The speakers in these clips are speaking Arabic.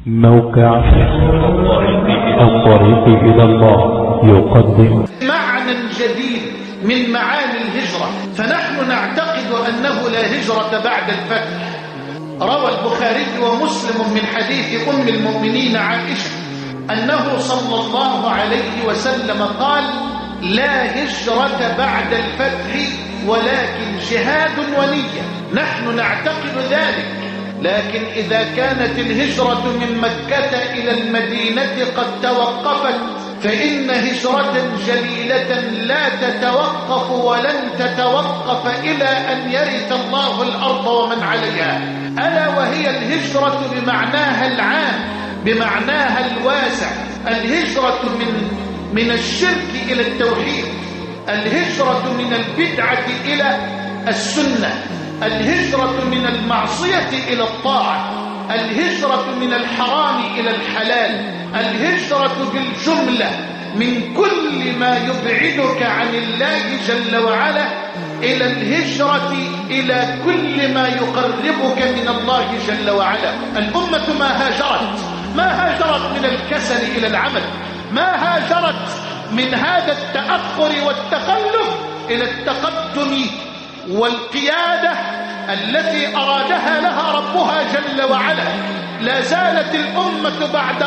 موقع الطريق إلى الله يقدم معنى جديد من معاني الهجرة، فنحن نعتقد أنه لا هجرة بعد الفتح. روى البخاري ومسلم من حديث أم المؤمنين عائشة أنه صلى الله عليه وسلم قال: لا هجرة بعد الفتح ولكن جهاد ونية. نحن نعتقد ذلك، لكن إذا كانت الهجرة من مكة إلى المدينة قد توقفت، فإن هجرة جليلة لا تتوقف ولن تتوقف إلى أن يرث الله الأرض ومن عليها، ألا وهي الهجرة بمعناها العام، بمعناها الواسع. الهجرة من الشرك إلى التوحيد، الهجرة من البدعة إلى السنة، الهجرة من المعصية إلى الطاعة، الهجرة من الحرام إلى الحلال، الهجرة بالجملة من كل ما يبعدك عن الله جل وعلا إلى الهجرة إلى كل ما يقربك من الله جل وعلا. الأمة ما هاجرت من الكسل إلى العمل، ما هاجرت من هذا التأخر والتخلف إلى التقدم والقيادة التي أرادها لها ربها جل وعلا. لا زالت الأمة بعد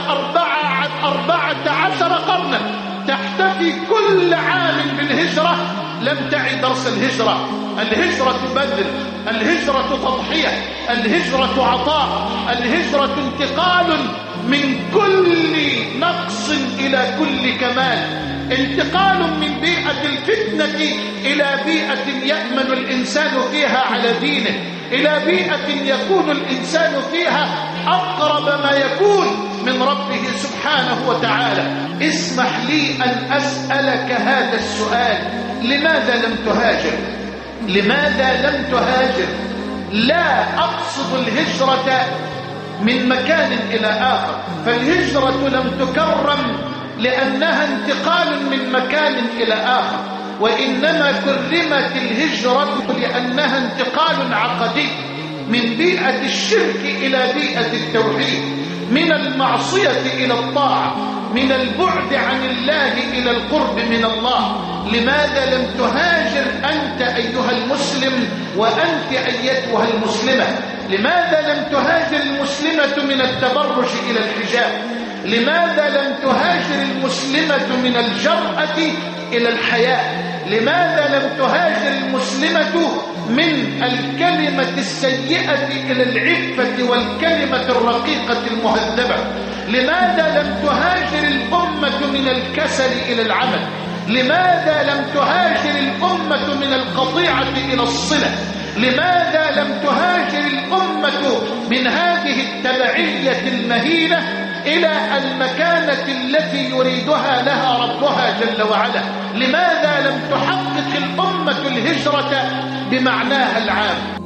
14 قرنا تحتفي كل عام بالهجرة، لم تعي درس الهجرة. الهجرة بذل، الهجرة تضحية، الهجرة عطاء، الهجرة انتقال من كل نقص إلى كل كمال، انتقال من بيئة الفتنة إلى بيئة يأمن الإنسان فيها على دينه، إلى بيئة يكون الإنسان فيها أقرب ما يكون من ربه سبحانه وتعالى. اسمح لي أن أسألك هذا السؤال: لماذا لم تهاجر؟ لماذا لم تهاجر؟ لا أقصد الهجرة من مكان إلى آخر، فالهجرة لم تكرم لأنها انتقال من مكان إلى آخر، وإنما كرمت الهجرة لأنها انتقال عقدي من بيئة الشرك إلى بيئة التوحيد، من المعصية إلى الطاعة، من البعد عن الله إلى القرب من الله. لماذا لم تهاجر أنت أيها المسلم وأنت أيتها المسلمة؟ لماذا لم تهاجر المسلمة من التبرج إلى الحجاب؟ لماذا لم تهاجر المسلمة من الجرأة إلى الحياء؟ لماذا لم تهاجر المسلمة من الكلمة السيئة إلى العفة والكلمة الرقيقة المهذبة؟ لماذا لم تهاجر الأمة من الكسل إلى العمل؟ لماذا لم تهاجر الأمة من القطيعة إلى الصلة؟ لماذا لم تهاجر الأمة من هذه التبعية المهينة إلى المكانة التي يريدها لها ربها جل وعلا؟ لماذا لم تحقق الأمة الهجرة بمعناها العام؟